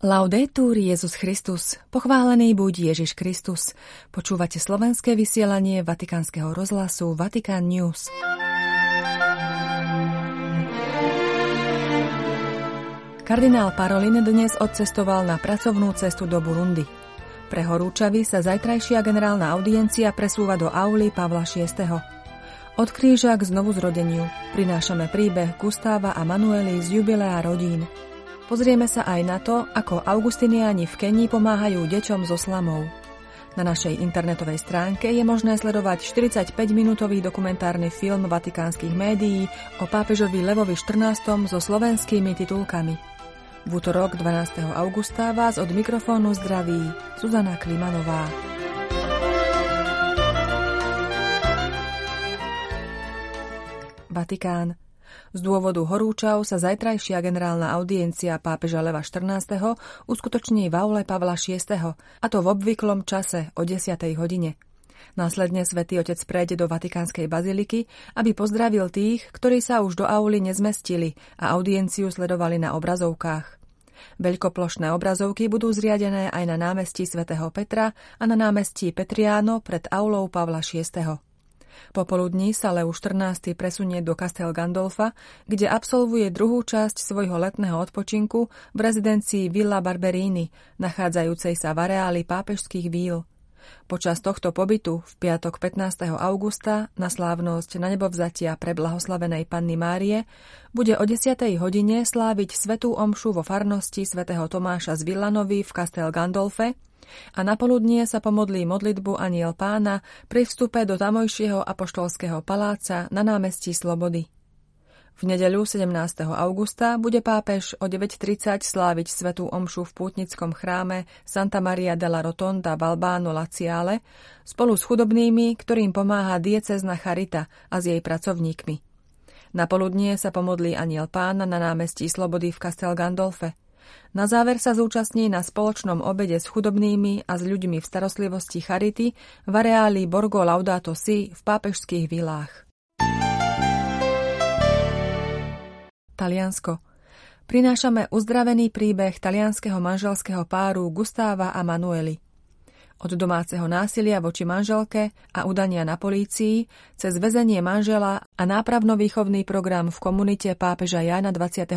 Laudetur Jesus Christus, pochválený buď Ježiš Kristus. Počúvate slovenské vysielanie Vatikánskeho rozhlasu Vatican News. Kardinál Parolin dnes odcestoval na pracovnú cestu do Burundi. Pre horúčavy sa zajtrajšia generálna audiencia presúva do auly Pavla VI. Od kríža k znovuzrodeniu prinášame príbeh Gustáva a Manuely z jubilea rodín. Pozrieme sa aj na to, ako augustiniáni v Kenii pomáhajú deťom so slamou. Na našej internetovej stránke je možné sledovať 45-minútový dokumentárny film vatikánskych médií o pápežovi Levovi XIV so slovenskými titulkami. V útorok 12. augusta vás od mikrofónu zdraví Zuzana Klimanová. Vatikán. Z dôvodu horúčav sa zajtrajšia generálna audiencia pápeža Leva XIV. Uskutoční v aule Pavla VI. A to v obvyklom čase o 10. hodine. Následne svätý Otec prejde do Vatikánskej baziliky, aby pozdravil tých, ktorí sa už do auly nezmestili a audienciu sledovali na obrazovkách. Veľkoplošné obrazovky budú zriadené aj na námestí svätého Petra a na námestí Petriano pred aulou Pavla VI. Popoludní sa Leo XIV. Presunie do Castel Gandolfa, kde absolvuje druhú časť svojho letného odpočinku v rezidencii Villa Barberini, nachádzajúcej sa v areáli pápežských víl. Počas tohto pobytu v piatok 15. augusta na slávnosť nanebovzatia pre blahoslavenej Panny Márie bude o 10. hodine sláviť svätú omšu vo farnosti svätého Tomáša z Villanovy v Castel Gandolfe a napoludnie sa pomodlí modlitbu Anjel Pána pri vstupe do tamojšieho apoštolského paláca na námestí Slobody. V nedeľu 17. augusta bude pápež o 9:30 sláviť svätú omšu v pútnickom chráme Santa Maria della Rotonda v Albano Laziale spolu s chudobnými, ktorým pomáha diecézna Charita a s jej pracovníkmi. Napoludnie sa pomodlí Anjel Pána na námestí Slobody v Castel Gandolfe. Na záver sa zúčastní na spoločnom obede s chudobnými a s ľuďmi v starostlivosti Charity v areáli Borgo Laudato Si v pápežských vilách. Taliansko. Prinášame uzdravený príbeh talianskeho manželského páru Gustáva a Manuely. Od domáceho násilia voči manželke a udania na polícii cez väzenie manžela a nápravno-výchovný program v komunite pápeža Jána 23.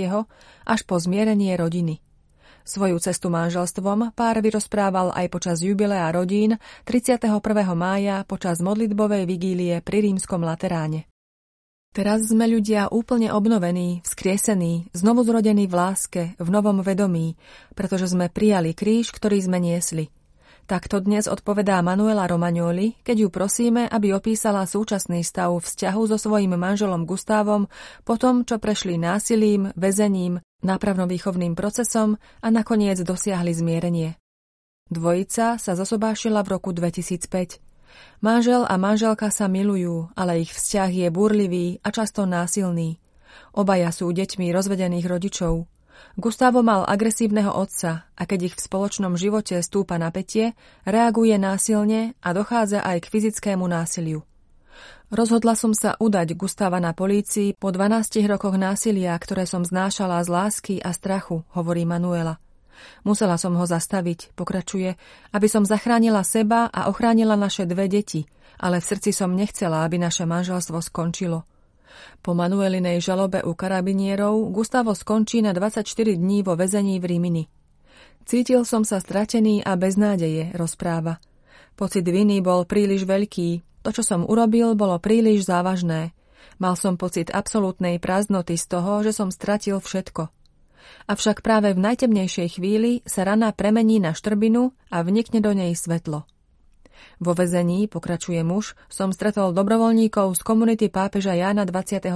až po zmierenie rodiny. Svoju cestu manželstvom pár vyrozprával aj počas jubilea rodín 31. mája počas modlitbovej vigílie pri Rímskom Lateráne. Teraz sme ľudia úplne obnovení, vzkriesení, znovuzrodení v láske, v novom vedomí, pretože sme prijali kríž, ktorý sme niesli. Takto dnes odpovedá Manuela Romagnoli, keď ju prosíme, aby opísala súčasný stav vzťahu so svojím manželom Gustávom po tom, čo prešli násilím, väzením, nápravno-výchovným procesom a nakoniec dosiahli zmierenie. Dvojica sa zosobášila v roku 2005. Manžel a manželka sa milujú, ale ich vzťah je búrlivý a často násilný. Obaja sú deťmi rozvedených rodičov. Gustavo mal agresívneho otca a keď ich v spoločnom živote stúpa napätie, reaguje násilne a dochádza aj k fyzickému násiliu. Rozhodla som sa udať Gustava na polícii po 12 rokoch násilia, ktoré som znášala z lásky a strachu, hovorí Manuela. Musela som ho zastaviť, pokračuje, aby som zachránila seba a ochránila naše dve deti, ale v srdci som nechcela, aby naše manželstvo skončilo. Po Manuelinej žalobe u karabinierov Gustavo skončí na 24 dní vo väzení v Rimini. Cítil som sa stratený a bez nádeje, rozpráva. Pocit viny bol príliš veľký, to, čo som urobil, bolo príliš závažné. Mal som pocit absolútnej prázdnoty z toho, že som stratil všetko. Avšak práve v najtemnejšej chvíli sa rana premení na štrbinu a vnikne do nej svetlo. Vo väzení, pokračuje muž, som stretol dobrovoľníkov z komunity pápeža Jána 23.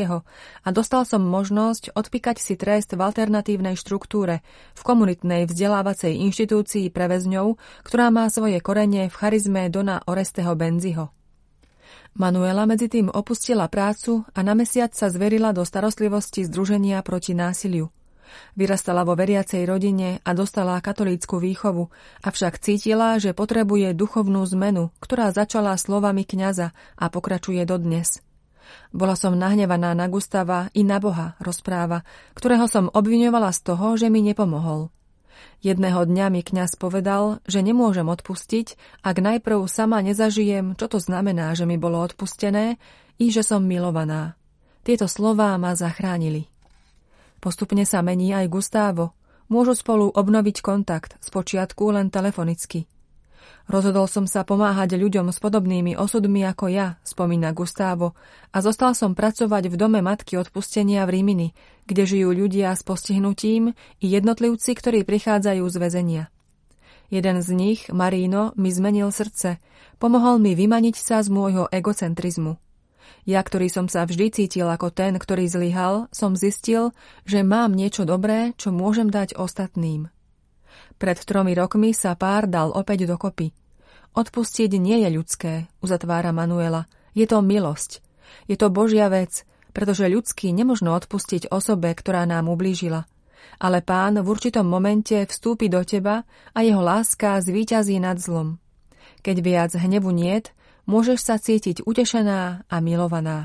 a dostal som možnosť odpíkať si trest v alternatívnej štruktúre, v komunitnej vzdelávacej inštitúcii pre väzňov, ktorá má svoje korene v charizme Dona Oresteho Benziho. Manuela medzi tým opustila prácu a na mesiac sa zverila do starostlivosti Združenia proti násiliu. Vyrastala vo veriacej rodine a dostala katolícku výchovu, avšak cítila, že potrebuje duchovnú zmenu, ktorá začala slovami kňaza a pokračuje dodnes. Bola som nahnevaná na Gustava i na Boha, rozpráva, ktorého som obviňovala z toho, že mi nepomohol. Jedného dňa mi kňaz povedal, že nemôžem odpustiť, ak najprv sama nezažijem, čo to znamená, že mi bolo odpustené i že som milovaná. Tieto slová ma zachránili. Postupne sa mení aj Gustavo. Môžu spolu obnoviť kontakt, spočiatku len telefonicky. Rozhodol som sa pomáhať ľuďom s podobnými osudmi ako ja, spomína Gustavo, a zostal som pracovať v dome matky odpustenia v Rimini, kde žijú ľudia s postihnutím i jednotlivci, ktorí prichádzajú z väzenia. Jeden z nich, Marino, mi zmenil srdce, pomohol mi vymaniť sa z môjho egocentrizmu. Ja, ktorý som sa vždy cítil ako ten, ktorý zlyhal, som zistil, že mám niečo dobré, čo môžem dať ostatným. Pred 3 rokmi sa pár dal opäť dokopy. Odpustiť nie je ľudské, uzatvára Manuela. Je to milosť. Je to Božia vec, pretože ľudský nemožno odpustiť osobe, ktorá nám ublížila. Ale Pán v určitom momente vstúpi do teba a jeho láska zvíťazí nad zlom. Keď viac hnevu niet, môžeš sa cítiť utešená a milovaná.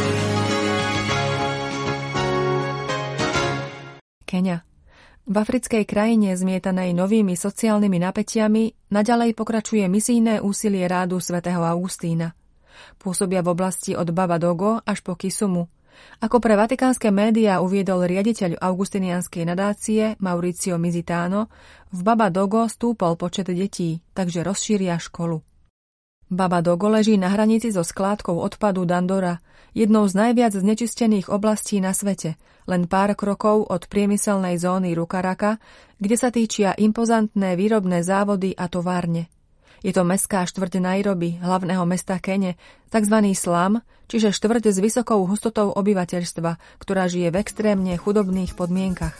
Keňa. V africkej krajine zmietanej novými sociálnymi napätiami naďalej pokračuje misijné úsilie rádu svätého Augustína. Pôsobia v oblasti od Baba Dogo až po Kisumu. Ako pre vatikánske médiá uviedol riaditeľ augustinianskej nadácie Mauricio Mizitano, v Baba Dogo stúpol počet detí, takže rozšíria školu. Baba Dogo leží na hranici so skládkou odpadu Dandora, jednou z najviac znečistených oblastí na svete, len pár krokov od priemyselnej zóny Rukaraka, kde sa týčia impozantné výrobné závody a továrne. Je to mestská štvrť Nairobi, hlavného mesta Kene, tzv. Slum, čiže štvrť s vysokou hustotou obyvateľstva, ktorá žije v extrémne chudobných podmienkach.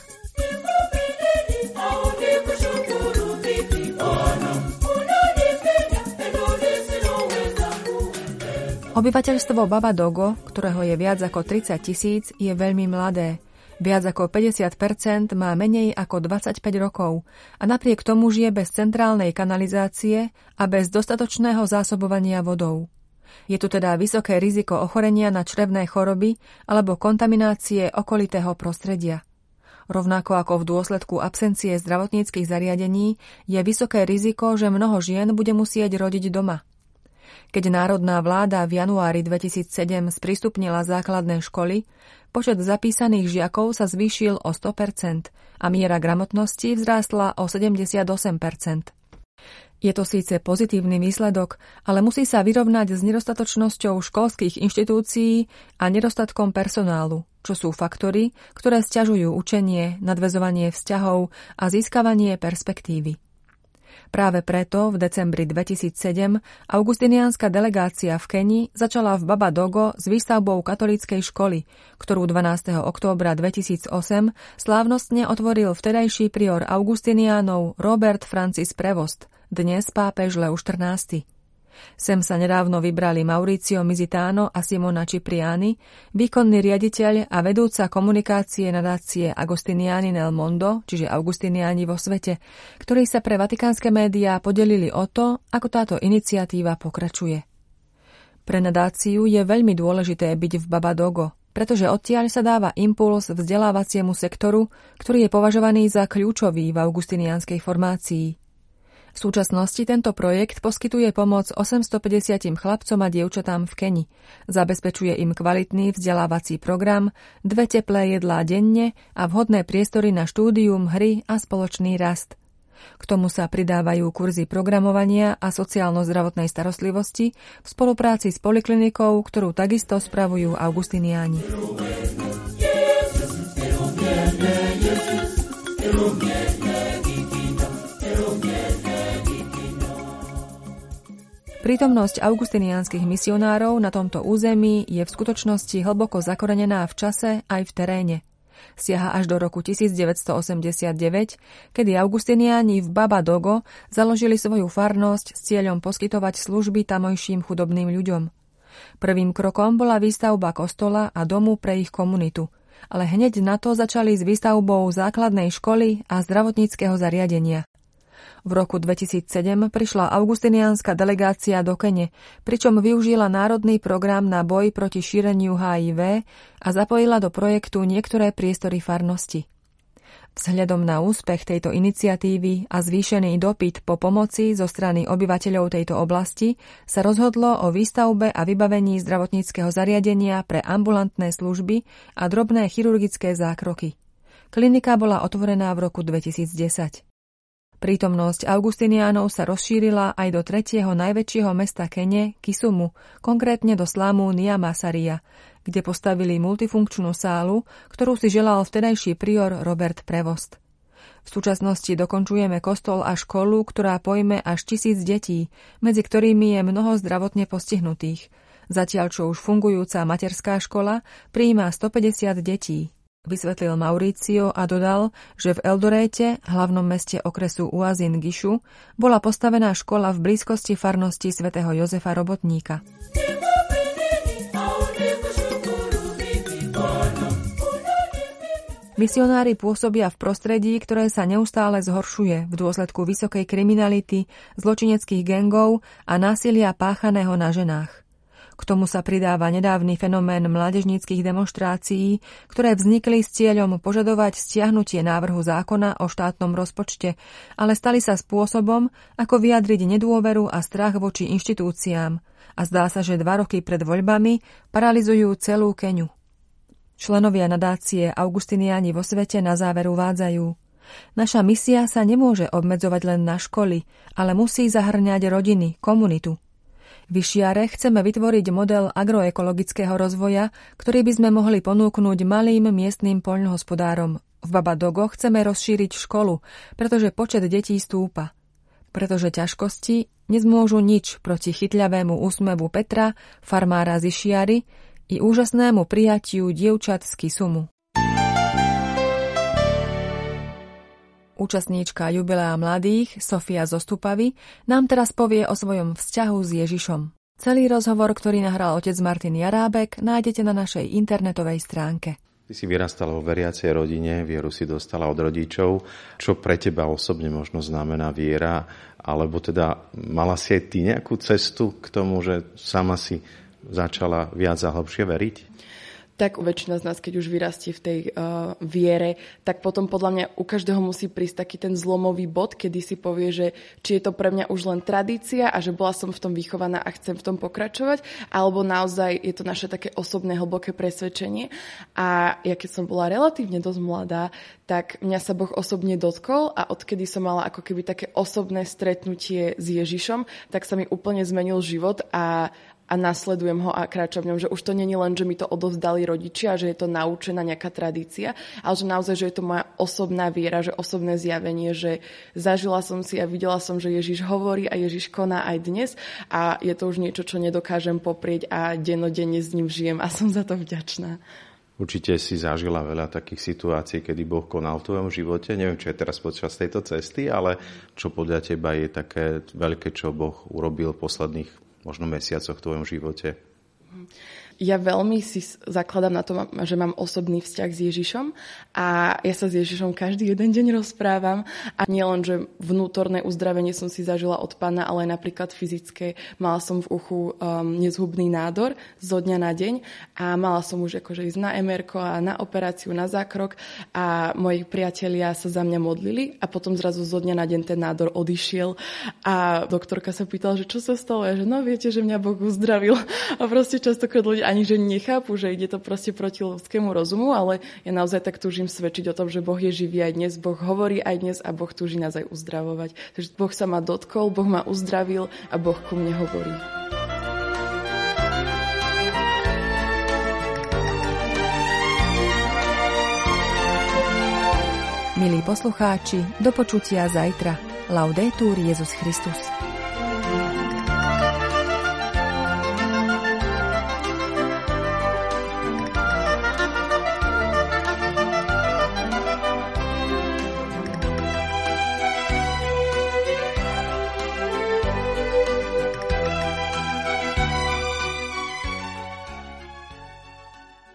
Obyvateľstvo Baba Dogo, ktorého je viac ako 30 000, je veľmi mladé. Viac ako 50% má menej ako 25 rokov a napriek tomu žije bez centrálnej kanalizácie a bez dostatočného zásobovania vodou. Je tu teda vysoké riziko ochorenia na črevné choroby alebo kontaminácie okolitého prostredia. Rovnako ako v dôsledku absencie zdravotníckych zariadení je vysoké riziko, že mnoho žien bude musieť rodiť doma. Keď národná vláda v januári 2007 sprístupnila základné školy, počet zapísaných žiakov sa zvýšil o 100% a miera gramotnosti vzrástla o 78%. Je to síce pozitívny výsledok, ale musí sa vyrovnať s nedostatočnosťou školských inštitúcií a nedostatkom personálu, čo sú faktory, ktoré sťažujú učenie, nadväzovanie vzťahov a získavanie perspektívy. Práve preto v decembri 2007 augustiniánska delegácia v Keni začala v Baba Dogo s výstavbou katolíckej školy, ktorú 12. októbra 2008 slávnostne otvoril vtedajší prior augustiniánov Robert Francis Prevost, dnes pápež Leo XIV. Sem sa nedávno vybrali Mauricio Mizitano a Simona Cipriani, výkonný riaditeľ a vedúca komunikácie nadácie Agostiniani nel Mondo, čiže Augustiniani vo svete, ktorí sa pre vatikánske médiá podelili o to, ako táto iniciatíva pokračuje. Pre nadáciu je veľmi dôležité byť v Baba Dogo, pretože odtiaľ sa dáva impuls vzdelávaciemu sektoru, ktorý je považovaný za kľúčový v augustinianskej formácii. V súčasnosti tento projekt poskytuje pomoc 850 chlapcom a dievčatám v Keni. Zabezpečuje im kvalitný vzdelávací program, 2 teplé jedlá denne a vhodné priestory na štúdium, hry a spoločný rast. K tomu sa pridávajú kurzy programovania a sociálno-zdravotnej starostlivosti v spolupráci s poliklinikou, ktorú takisto spravujú augustiniáni. Prítomnosť augustiniánskych misionárov na tomto území je v skutočnosti hlboko zakorenená v čase aj v teréne. Siaha až do roku 1989, kedy augustiniáni v Baba Dogo založili svoju farnosť s cieľom poskytovať služby tamojším chudobným ľuďom. Prvým krokom bola výstavba kostola a domu pre ich komunitu, ale hneď na to začali s výstavbou základnej školy a zdravotníckeho zariadenia. V roku 2007 prišla augustiniánska delegácia do Kene, pričom využila národný program na boj proti šíreniu HIV a zapojila do projektu niektoré priestory farnosti. Vzhľadom na úspech tejto iniciatívy a zvýšený dopyt po pomoci zo strany obyvateľov tejto oblasti sa rozhodlo o výstavbe a vybavení zdravotníckeho zariadenia pre ambulantné služby a drobné chirurgické zákroky. Klinika bola otvorená v roku 2010. Prítomnosť augustiniánov sa rozšírila aj do tretieho najväčšieho mesta Kene, Kisumu, konkrétne do slámu Nyamasaria, kde postavili multifunkčnú sálu, ktorú si želal vtedajší prior Robert Prevost. V súčasnosti dokončujeme kostol a školu, ktorá pojme až 1000 detí, medzi ktorými je mnoho zdravotne postihnutých. Zatiaľ, čo už fungujúca materská škola prijíma 150 detí. Vysvetlil Mauricio a dodal, že v Eldoréte, hlavnom meste okresu Uasin Gishu, bola postavená škola v blízkosti farnosti svätého Jozefa Robotníka. Misionári pôsobia v prostredí, ktoré sa neustále zhoršuje v dôsledku vysokej kriminality, zločineckých gangov a násilia páchaného na ženách. K tomu sa pridáva nedávny fenomén mládežníckych demonštrácií, ktoré vznikli s cieľom požadovať stiahnutie návrhu zákona o štátnom rozpočte, ale stali sa spôsobom, ako vyjadriť nedôveru a strach voči inštitúciám. A zdá sa, že 2 roky pred voľbami paralyzujú celú Keňu. Členovia nadácie Augustiniáni vo svete na záver uvádzajú: naša misia sa nemôže obmedzovať len na školy, ale musí zahŕňať rodiny, komunitu. V Išiare chceme vytvoriť model agroekologického rozvoja, ktorý by sme mohli ponúknuť malým miestnym poľnohospodárom. V Babadogo chceme rozšíriť školu, pretože počet detí stúpa. Pretože ťažkosti nezmôžu nič proti chytľavému úsmevu Petra, farmára z Išiary, i úžasnému prijatiu dievčat z Kisumu. Účastníčka jubilea mladých, Sofia Zostupavy, nám teraz povie o svojom vzťahu s Ježišom. Celý rozhovor, ktorý nahral otec Martin Jarábek, nájdete na našej internetovej stránke. Ty si vyrastala vo veriacej rodine, vieru si dostala od rodičov. Čo pre teba osobne možno znamená viera? Alebo teda mala si aj ty nejakú cestu k tomu, že sama si začala viac a hlbšie veriť? Tak väčšina z nás, keď už vyrastie v tej viere, tak potom podľa mňa u každého musí prísť taký ten zlomový bod, kedy si povie, že či je to pre mňa už len tradícia a že bola som v tom vychovaná a chcem v tom pokračovať, alebo naozaj je to naše také osobné hlboké presvedčenie. A ja keď som bola relatívne dosť mladá, tak mňa sa Boh osobne dotkol a odkedy som mala ako keby také osobné stretnutie s Ježišom, tak sa mi úplne zmenil život a nasledujem ho a kráčam v ňom, že už to nie je len, že mi to odovzdali rodičia, že je to naučená nejaká tradícia, ale že naozaj, že je to moja osobná viera, že osobné zjavenie, že zažila som si a videla som, že Ježiš hovorí a Ježiš koná aj dnes a je to už niečo, čo nedokážem poprieť a dennodenne s ním žijem a som za to vďačná. Určite si zažila veľa takých situácií, kedy Boh konal v tvojom živote. Neviem, čo je teraz počas tejto cesty, ale čo podľa teba je také veľké, čo Boh urobil v posledných možno mesiacoch v tvojom živote? Ja veľmi si zakladám na tom, že mám osobný vzťah s Ježišom a ja sa s Ježišom každý jeden deň rozprávam a nielen, že vnútorné uzdravenie som si zažila od Pána, ale napríklad fyzické. Mala som v uchu nezhubný nádor zo dňa na deň a mala som už akože ísť na MR-ko a na operáciu, na zákrok a moji priatelia sa za mňa modlili a potom zrazu zo dňa na deň ten nádor odišiel a doktorka sa pýtala, že čo sa stalo? Ja, že no viete, že mňa Boh uzdravil a proste častokrát ľudia ani že nechápu, že ide to proste proti ľudskému rozumu, ale ja naozaj tak túžim svedčiť o tom, že Boh je živý aj dnes, Boh hovorí aj dnes a Boh túži nás aj uzdravovať. Takže Boh sa ma dotkol, Boh ma uzdravil a Boh ku mne hovorí. Milí poslucháči, do počutia zajtra. Laudetur Jesus Christus.